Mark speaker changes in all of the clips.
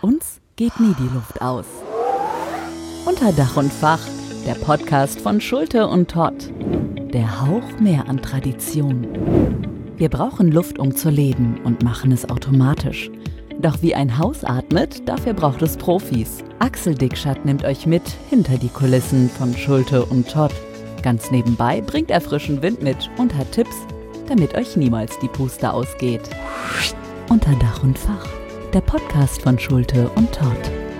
Speaker 1: Uns geht nie die Luft aus. Unter Dach und Fach, der Podcast von Schulte und Todd. Der Hauch mehr an Tradition. Wir brauchen Luft, um zu leben und machen es automatisch. Doch wie ein Haus atmet, dafür braucht es Profis. Axel Dickschat nimmt euch mit hinter die Kulissen von Schulte und Todd. Ganz nebenbei bringt er frischen Wind mit und hat Tipps, damit euch niemals die Puste ausgeht. Unter Dach und Fach, der Podcast von Schulte und Todd.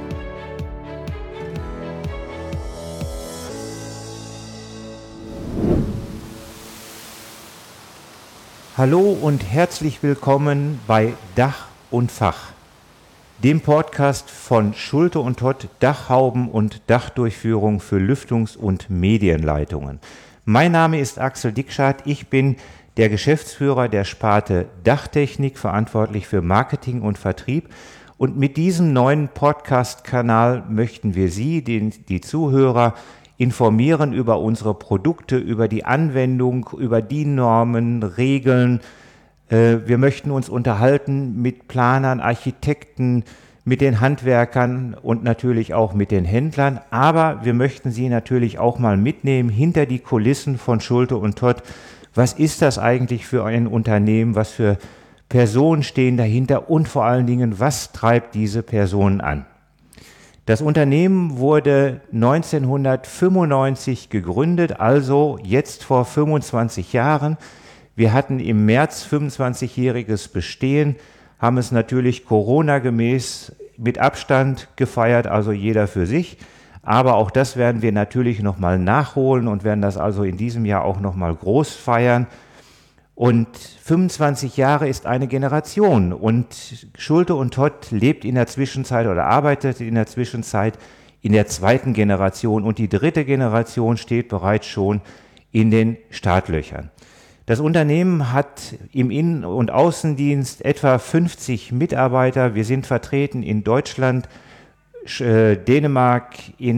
Speaker 2: Hallo und herzlich willkommen bei Dach und Fach, dem Podcast von Schulte und Todd, Dachhauben und Dachdurchführung für Lüftungs- und Medienleitungen. Mein Name ist Axel Dickschat, ich bin der Geschäftsführer der Sparte Dachtechnik, verantwortlich für Marketing und Vertrieb. Und mit diesem neuen Podcast-Kanal möchten wir Sie, die Zuhörer, informieren über unsere Produkte, über die Anwendung, über die Normen, Regeln. Wir möchten uns unterhalten mit Planern, Architekten, mit den Handwerkern und natürlich auch mit den Händlern. Aber wir möchten Sie natürlich auch mal mitnehmen hinter die Kulissen von Schulte und Todd. Was ist das eigentlich für ein Unternehmen? Was für Personen stehen dahinter? Und vor allen Dingen, was treibt diese Personen an? Das Unternehmen wurde 1995 gegründet, also jetzt vor 25 Jahren. Wir hatten im März 25-jähriges Bestehen, haben es natürlich Corona-gemäß mit Abstand gefeiert, also jeder für sich. Aber auch das werden wir natürlich nochmal nachholen und werden das also in diesem Jahr auch nochmal groß feiern. Und 25 Jahre ist eine Generation und Schulte und Todd lebt in der Zwischenzeit oder arbeitet in der Zwischenzeit in der zweiten Generation und die dritte Generation steht bereits schon in den Startlöchern. Das Unternehmen hat im Innen- und Außendienst etwa 50 Mitarbeiter. Wir sind vertreten in Deutschland, Dänemark,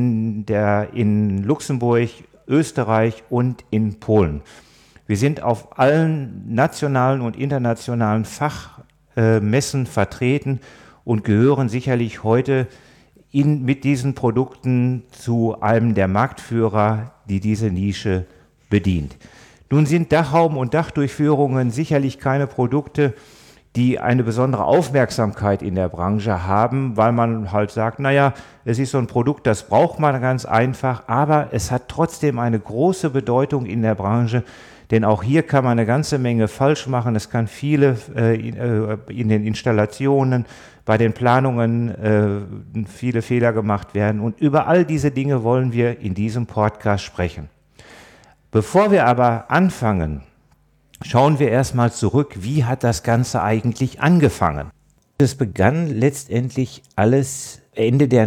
Speaker 2: in Luxemburg, Österreich und in Polen. Wir sind auf allen nationalen und internationalen Fachmessen vertreten und gehören sicherlich heute mit diesen Produkten zu einem der Marktführer, die diese Nische bedient. Nun sind Dachhauben und Dachdurchführungen sicherlich keine Produkte, die eine besondere Aufmerksamkeit in der Branche haben, weil man halt sagt, naja, es ist so ein Produkt, das braucht man ganz einfach, aber es hat trotzdem eine große Bedeutung in der Branche, denn auch hier kann man eine ganze Menge falsch machen. Es kann viele in den Installationen, bei den Planungen viele Fehler gemacht werden. Und über all diese Dinge wollen wir in diesem Podcast sprechen. Bevor wir aber anfangen, schauen wir erstmal zurück, wie hat das Ganze eigentlich angefangen? Es begann letztendlich alles Ende der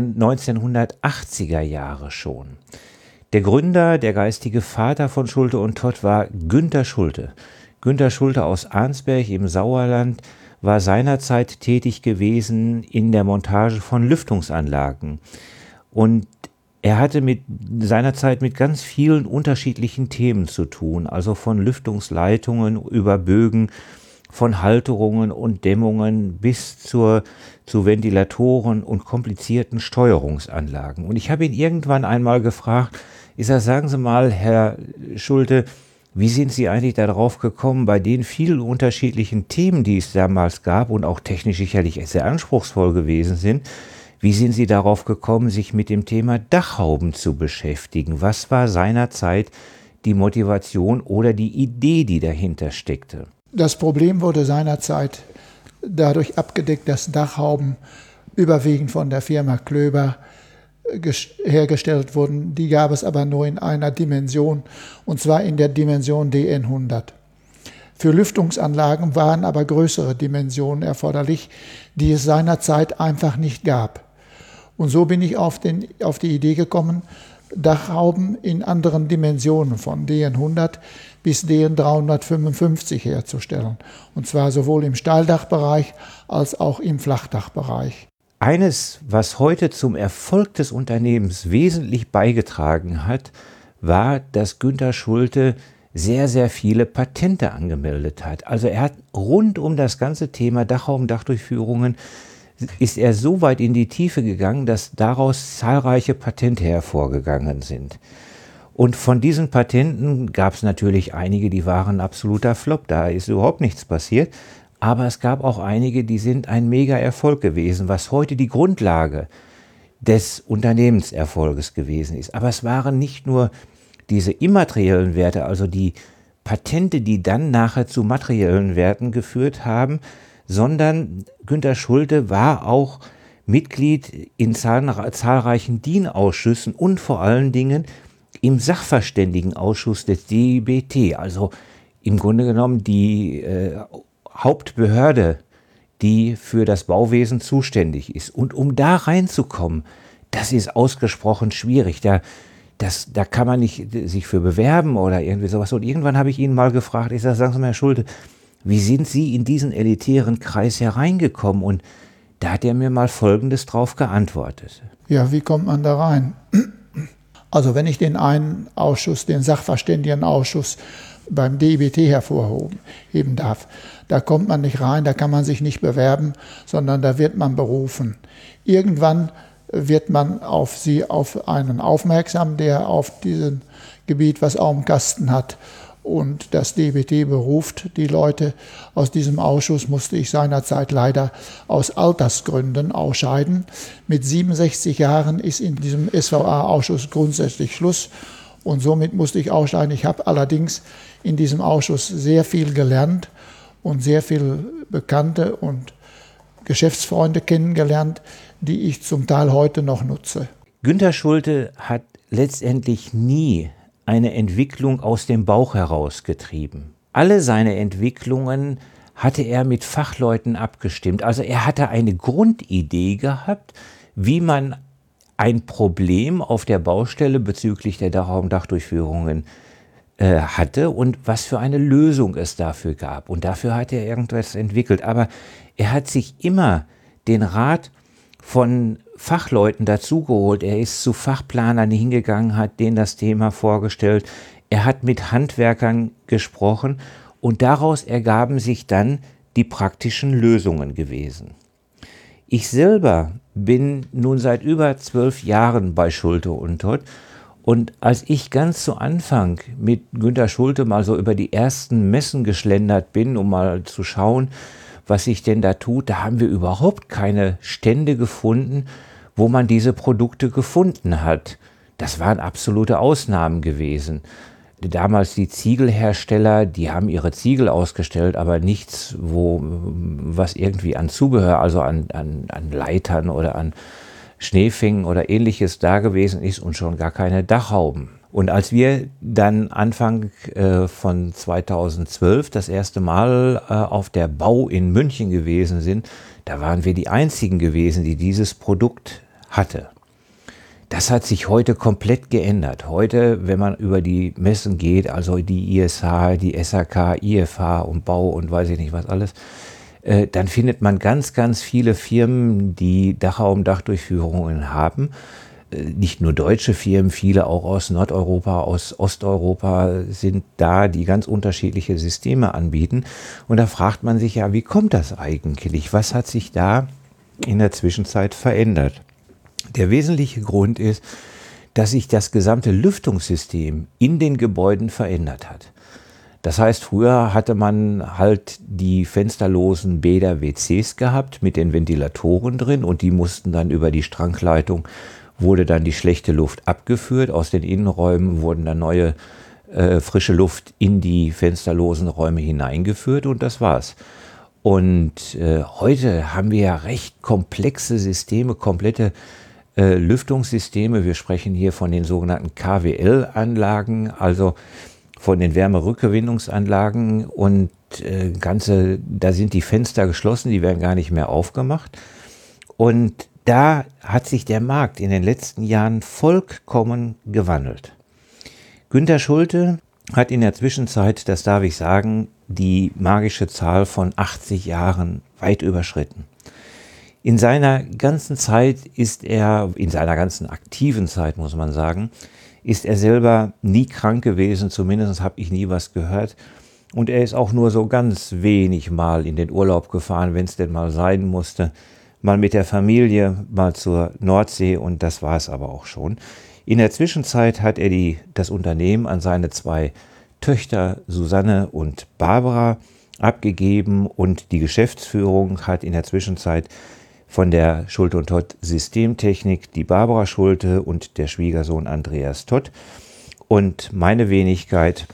Speaker 2: 1980er Jahre schon. Der Gründer, der geistige Vater von Schulte und Todd war Günter Schulte. Günter Schulte aus Arnsberg im Sauerland war seinerzeit tätig gewesen in der Montage von Lüftungsanlagen. Und er hatte seinerzeit mit ganz vielen unterschiedlichen Themen zu tun, also von Lüftungsleitungen über Bögen, von Halterungen und Dämmungen bis zu Ventilatoren und komplizierten Steuerungsanlagen. Und ich habe ihn irgendwann einmal gefragt, sagen Sie mal, Herr Schulte, wie sind Sie eigentlich darauf gekommen, bei den vielen unterschiedlichen Themen, die es damals gab und auch technisch sicherlich sehr anspruchsvoll gewesen sind, wie sind Sie darauf gekommen, sich mit dem Thema Dachhauben zu beschäftigen? Was war seinerzeit die Motivation oder die Idee, die dahinter steckte?
Speaker 3: Das Problem wurde seinerzeit dadurch abgedeckt, dass Dachhauben überwiegend von der Firma Klöber hergestellt wurden. Die gab es aber nur in einer Dimension, und zwar in der Dimension DN100. Für Lüftungsanlagen waren aber größere Dimensionen erforderlich, die es seinerzeit einfach nicht gab. Und so bin ich auf die Idee gekommen, Dachhauben in anderen Dimensionen von DN100 bis DN355 herzustellen. Und zwar sowohl im Stahldachbereich als auch im Flachdachbereich.
Speaker 2: Eines, was heute zum Erfolg des Unternehmens wesentlich beigetragen hat, war, dass Günter Schulte sehr, sehr viele Patente angemeldet hat. Also er hat rund um das ganze Thema Dachhauben, Dachdurchführungen ist er so weit in die Tiefe gegangen, dass daraus zahlreiche Patente hervorgegangen sind. Und von diesen Patenten gab es natürlich einige, die waren absoluter Flop, da ist überhaupt nichts passiert. Aber es gab auch einige, die sind ein Mega-Erfolg gewesen, was heute die Grundlage des Unternehmenserfolges gewesen ist. Aber es waren nicht nur diese immateriellen Werte, also die Patente, die dann nachher zu materiellen Werten geführt haben, sondern Günter Schulte war auch Mitglied in zahlreichen DIN-Ausschüssen und vor allen Dingen im Sachverständigenausschuss des DIBT, also im Grunde genommen die Hauptbehörde, die für das Bauwesen zuständig ist. Und um da reinzukommen, das ist ausgesprochen schwierig. Da kann man nicht sich für bewerben oder irgendwie sowas. Und irgendwann habe ich ihn mal gefragt, ich sage, sagen Sie mal, Herr Schulte, wie sind Sie in diesen elitären Kreis hereingekommen? Und da hat er mir mal Folgendes drauf geantwortet.
Speaker 3: Ja, wie kommt man da rein? Also wenn ich den einen Ausschuss, den Sachverständigenausschuss beim DIBT hervorheben darf, da kommt man nicht rein, da kann man sich nicht bewerben, sondern da wird man berufen. Irgendwann wird man auf einen aufmerksam, der auf diesem Gebiet was auf dem Kasten hat. Und das DIBT beruft die Leute. Aus diesem Ausschuss musste ich seinerzeit leider aus Altersgründen ausscheiden. Mit 67 Jahren ist in diesem SVA-Ausschuss grundsätzlich Schluss. Und somit musste ich ausscheiden. Ich habe allerdings in diesem Ausschuss sehr viel gelernt und sehr viele Bekannte und Geschäftsfreunde kennengelernt, die ich zum Teil heute noch nutze.
Speaker 2: Günter Schulte hat letztendlich nie eine Entwicklung aus dem Bauch herausgetrieben. Alle seine Entwicklungen hatte er mit Fachleuten abgestimmt. Also er hatte eine Grundidee gehabt, wie man ein Problem auf der Baustelle bezüglich der Dachraumdachdurchführungen hatte und was für eine Lösung es dafür gab. Und dafür hat er irgendwas entwickelt. Aber er hat sich immer den Rat von Fachleuten dazugeholt. Er ist zu Fachplanern hingegangen, hat denen das Thema vorgestellt. Er hat mit Handwerkern gesprochen und daraus ergaben sich dann die praktischen Lösungen gewesen. Ich selber bin nun seit über 12 Jahren bei Schulte und Todt. Und als ich ganz zu Anfang mit Günter Schulte mal so über die ersten Messen geschlendert bin, um mal zu schauen, was sich denn da tut, da haben wir überhaupt keine Stände gefunden, wo man diese Produkte gefunden hat. Das waren absolute Ausnahmen gewesen. Damals die Ziegelhersteller, die haben ihre Ziegel ausgestellt, aber nichts, was irgendwie an Zubehör, also an Leitern oder an Schneefingen oder ähnliches da gewesen ist und schon gar keine Dachhauben. Und als wir dann Anfang von 2012 das erste Mal auf der Bau in München gewesen sind, da waren wir die einzigen gewesen, die dieses Produkt hatte. Das hat sich heute komplett geändert. Heute, wenn man über die Messen geht, also die ISH, die SAK, IFH und Bau und weiß ich nicht was alles, dann findet man ganz, ganz viele Firmen, die Dachraumdachdurchführungen haben. Nicht nur deutsche Firmen, viele auch aus Nordeuropa, aus Osteuropa sind da, die ganz unterschiedliche Systeme anbieten. Und da fragt man sich ja, wie kommt das eigentlich? Was hat sich da in der Zwischenzeit verändert? Der wesentliche Grund ist, dass sich das gesamte Lüftungssystem in den Gebäuden verändert hat. Das heißt, früher hatte man halt die fensterlosen Bäder WCs gehabt mit den Ventilatoren drin und die mussten dann über die Strankleitung, wurde dann die schlechte Luft abgeführt. Aus den Innenräumen wurden dann neue frische Luft in die fensterlosen Räume hineingeführt und das war's. Und heute haben wir ja recht komplexe Systeme, komplette Lüftungssysteme. Wir sprechen hier von den sogenannten KWL-Anlagen, also von den Wärmerückgewinnungsanlagen und da sind die Fenster geschlossen, die werden gar nicht mehr aufgemacht. Und da hat sich der Markt in den letzten Jahren vollkommen gewandelt. Günter Schulte hat in der Zwischenzeit, das darf ich sagen, die magische Zahl von 80 Jahren weit überschritten. In seiner ganzen Zeit in seiner ganzen aktiven Zeit, muss man sagen, ist er selber nie krank gewesen, zumindest habe ich nie was gehört. Und er ist auch nur so ganz wenig mal in den Urlaub gefahren, wenn es denn mal sein musste. mal mit der Familie, mal zur Nordsee und das war es aber auch schon. In der Zwischenzeit hat er das Unternehmen an seine 2 Töchter Susanne und Barbara abgegeben und die Geschäftsführung hat in der Zwischenzeit von der Schulte und Todt Systemtechnik die Barbara Schulte und der Schwiegersohn Andreas Todt und meine Wenigkeit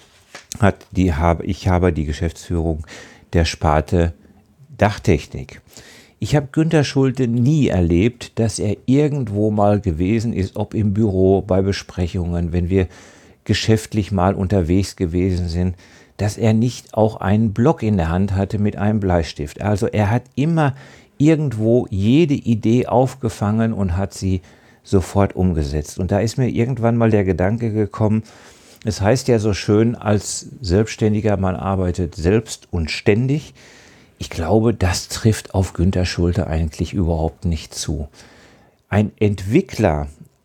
Speaker 2: ich habe die Geschäftsführung der Sparte Dachtechnik. Ich habe Günter Schulte nie erlebt, dass er irgendwo mal gewesen ist, ob im Büro, bei Besprechungen, wenn wir geschäftlich mal unterwegs gewesen sind, dass er nicht auch einen Block in der Hand hatte mit einem Bleistift. Also er hat immer irgendwo jede Idee aufgefangen und hat sie sofort umgesetzt. Und da ist mir irgendwann mal der Gedanke gekommen, es heißt ja so schön, als Selbstständiger, man arbeitet selbst und ständig. Ich glaube, das trifft auf Günter Schulte eigentlich überhaupt nicht zu. Ein Entwickler,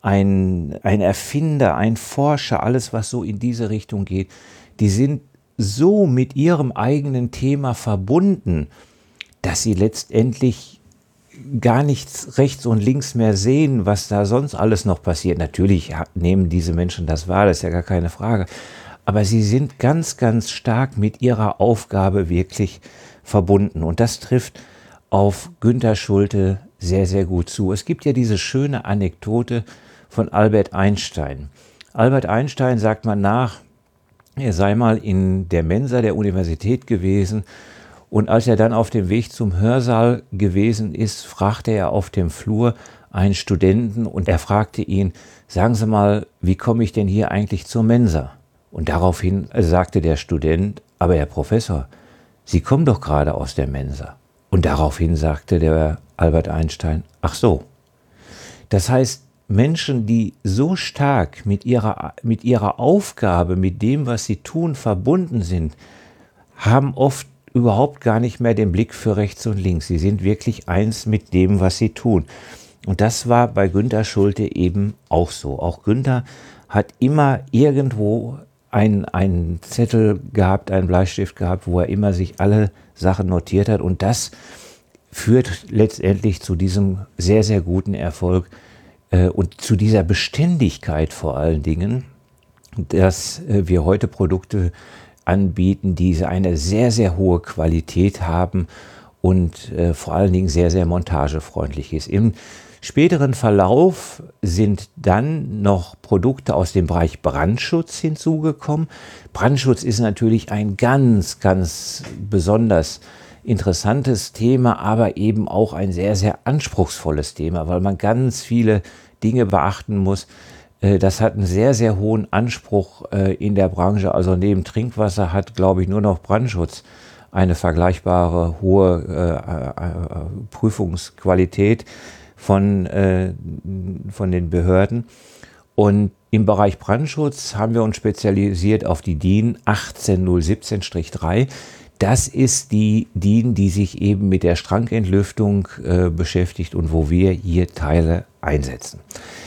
Speaker 2: ein Erfinder, ein Forscher, alles was so in diese Richtung geht, die sind so mit ihrem eigenen Thema verbunden, dass sie letztendlich gar nichts rechts und links mehr sehen, was da sonst alles noch passiert. Natürlich nehmen diese Menschen das wahr, das ist ja gar keine Frage. Aber sie sind ganz, ganz stark mit ihrer Aufgabe wirklich verbunden. Und das trifft auf Günter Schulte sehr, sehr gut zu. Es gibt ja diese schöne Anekdote von Albert Einstein. Albert Einstein sagt man nach, er sei mal in der Mensa der Universität gewesen und als er dann auf dem Weg zum Hörsaal gewesen ist, fragte er auf dem Flur einen Studenten und er fragte ihn, sagen Sie mal, wie komme ich denn hier eigentlich zur Mensa? Und daraufhin sagte der Student, aber Herr Professor, Sie kommen doch gerade aus der Mensa. Und daraufhin sagte der Albert Einstein, ach so. Das heißt, Menschen, die so stark mit ihrer Aufgabe, mit dem, was sie tun, verbunden sind, haben oft überhaupt gar nicht mehr den Blick für rechts und links. Sie sind wirklich eins mit dem, was sie tun. Und das war bei Günter Schulte eben auch so. Auch Günter hat immer irgendwo einen Zettel gehabt, einen Bleistift gehabt, wo er immer sich alle Sachen notiert hat. Und das führt letztendlich zu diesem sehr, sehr guten Erfolg und zu dieser Beständigkeit vor allen Dingen, dass wir heute Produkte anbieten, die eine sehr, sehr hohe Qualität haben und vor allen Dingen sehr, sehr montagefreundlich ist. Im späteren Verlauf sind dann noch Produkte aus dem Bereich Brandschutz hinzugekommen. Brandschutz ist natürlich ein ganz, ganz besonders interessantes Thema, aber eben auch ein sehr, sehr anspruchsvolles Thema, weil man ganz viele Dinge beachten muss. Das hat einen sehr, sehr hohen Anspruch in der Branche. Also neben Trinkwasser hat, glaube ich, nur noch Brandschutz eine vergleichbare hohe Prüfungsqualität von den Behörden. Und im Bereich Brandschutz haben wir uns spezialisiert auf die DIN 18017-3. Das ist die DIN, die sich eben mit der Schrankentlüftung beschäftigt und wo wir hier Teile einsetzen.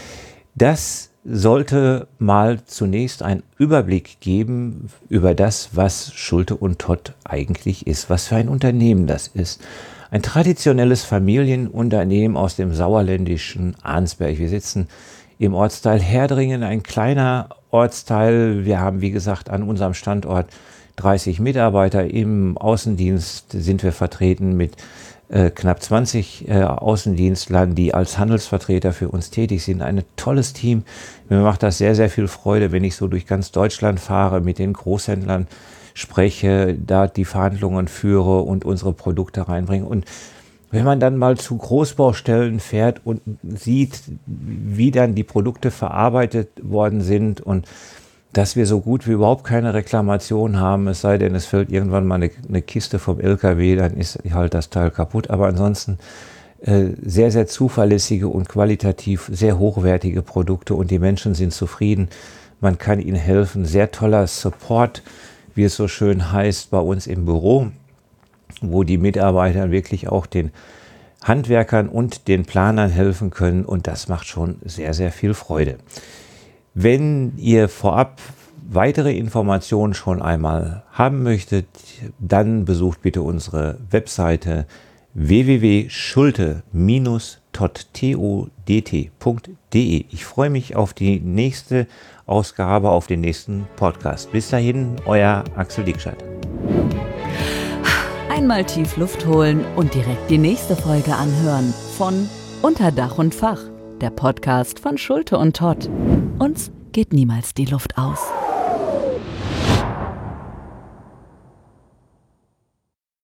Speaker 2: Das sollte mal zunächst einen Überblick geben über das, was Schulte und Todt eigentlich ist, was für ein Unternehmen das ist. Ein traditionelles Familienunternehmen aus dem sauerländischen Arnsberg. Wir sitzen im Ortsteil Herdringen, ein kleiner Ortsteil. Wir haben, wie gesagt, an unserem Standort 30 Mitarbeiter. Im Außendienst sind wir vertreten mit knapp 20 Außendienstlern, die als Handelsvertreter für uns tätig sind. Ein tolles Team. Mir macht das sehr, sehr viel Freude, wenn ich so durch ganz Deutschland fahre, mit den Großhändlern spreche, da die Verhandlungen führe und unsere Produkte reinbringe. Und wenn man dann mal zu Großbaustellen fährt und sieht, wie dann die Produkte verarbeitet worden sind und dass wir so gut wie überhaupt keine Reklamation haben, es sei denn, es fällt irgendwann mal eine Kiste vom LKW, dann ist halt das Teil kaputt. Aber ansonsten sehr, sehr zuverlässige und qualitativ sehr hochwertige Produkte und die Menschen sind zufrieden. Man kann ihnen helfen. Sehr toller Support, wie es so schön heißt, bei uns im Büro, wo die Mitarbeiter wirklich auch den Handwerkern und den Planern helfen können und das macht schon sehr, sehr viel Freude. Wenn ihr vorab weitere Informationen schon einmal haben möchtet, dann besucht bitte unsere Webseite www.schulte-todt.de. Ich freue mich auf die nächste Ausgabe, auf den nächsten Podcast. Bis dahin, euer Axel Diekscheid.
Speaker 1: Einmal tief Luft holen und direkt die nächste Folge anhören von Unter Dach und Fach, der Podcast von Schulte und Todt. Uns geht niemals die Luft aus.